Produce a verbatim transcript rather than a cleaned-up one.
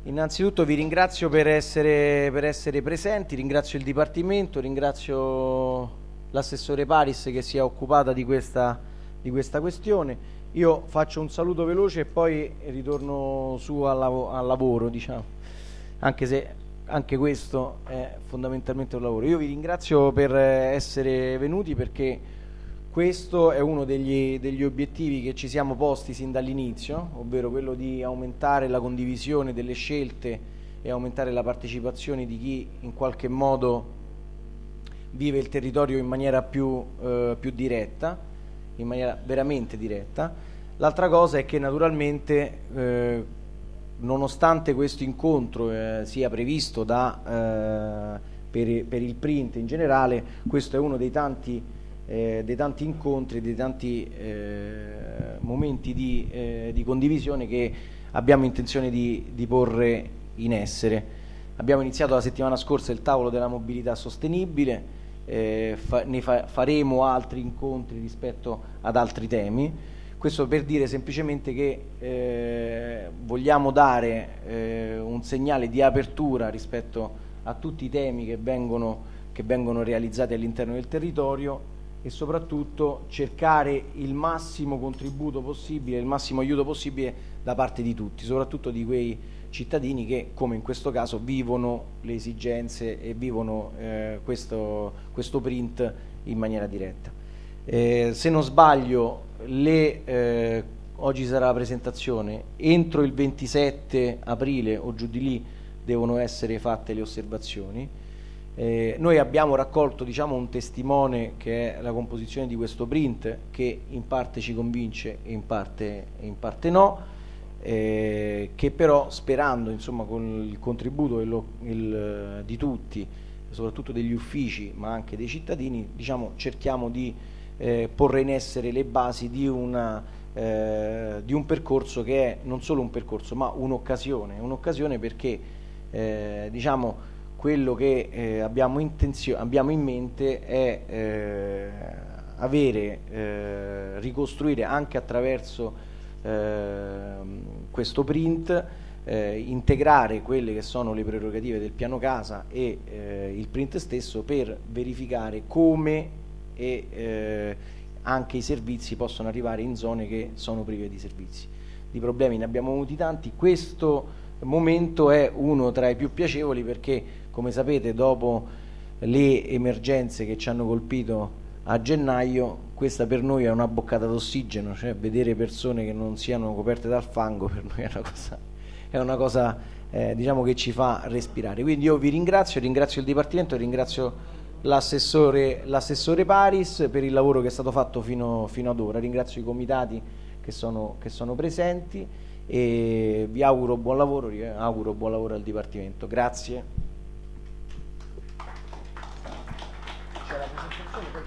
Innanzitutto vi ringrazio per essere, per essere presenti, ringrazio il Dipartimento, ringrazio l'assessore Paris che si è occupata di questa, di questa questione. Io faccio un saluto veloce e poi ritorno su al, lav al lavoro, diciamo, anche se anche questo è fondamentalmente un lavoro. Io vi ringrazio per essere venuti perché questo è uno degli, degli obiettivi che ci siamo posti sin dall'inizio, ovvero quello di aumentare la condivisione delle scelte e aumentare la partecipazione di chi in qualche modo vive il territorio in maniera più, eh, più diretta, in maniera veramente diretta. L'altra cosa è che naturalmente, eh, nonostante questo incontro eh, sia previsto da, eh, per, per il print in generale, questo è uno dei tanti Eh, dei tanti incontri, dei tanti eh, momenti di, eh, di condivisione che abbiamo intenzione di, di porre in essere. Abbiamo iniziato la settimana scorsa il tavolo della mobilità sostenibile, eh, fa, ne fa, faremo altri incontri rispetto ad altri temi. Questo per dire semplicemente che eh, vogliamo dare eh, un segnale di apertura rispetto a tutti i temi che vengono, che vengono realizzati all'interno del territorio, e soprattutto cercare il massimo contributo possibile, il massimo aiuto possibile da parte di tutti, soprattutto di quei cittadini che, come in questo caso, vivono le esigenze e vivono eh, questo, questo print in maniera diretta. Eh, se non sbaglio, le, eh, oggi sarà la presentazione, entro il ventisette aprile o giù di lì devono essere fatte le osservazioni. Eh, noi abbiamo raccolto, diciamo, un testimone che è la composizione di questo print, che in parte ci convince e in parte, in parte no, eh, che però, sperando, insomma, con il contributo il, il, di tutti, soprattutto degli uffici ma anche dei cittadini, diciamo, cerchiamo di eh, porre in essere le basi di, una, eh, di un percorso che è non solo un percorso ma un'occasione, un'occasione perché eh, diciamo quello che eh, abbiamo, abbiamo in mente è eh, avere, eh, ricostruire anche attraverso eh, questo print, eh, integrare quelle che sono le prerogative del piano casa e eh, il print stesso per verificare come e eh, anche i servizi possono arrivare in zone che sono prive di servizi. Di problemi ne abbiamo avuti tanti, questo momento è uno tra i più piacevoli perché, come sapete, dopo le emergenze che ci hanno colpito a gennaio, questa per noi è una boccata d'ossigeno, cioè vedere persone che non siano coperte dal fango per noi è una cosa, è una cosa eh, diciamo che ci fa respirare. Quindi io vi ringrazio, ringrazio il Dipartimento, ringrazio l'assessore, l'assessore Paris per il lavoro che è stato fatto fino, fino ad ora, ringrazio i comitati che sono, che sono presenti e vi auguro buon lavoro, vi auguro buon lavoro al Dipartimento. Grazie.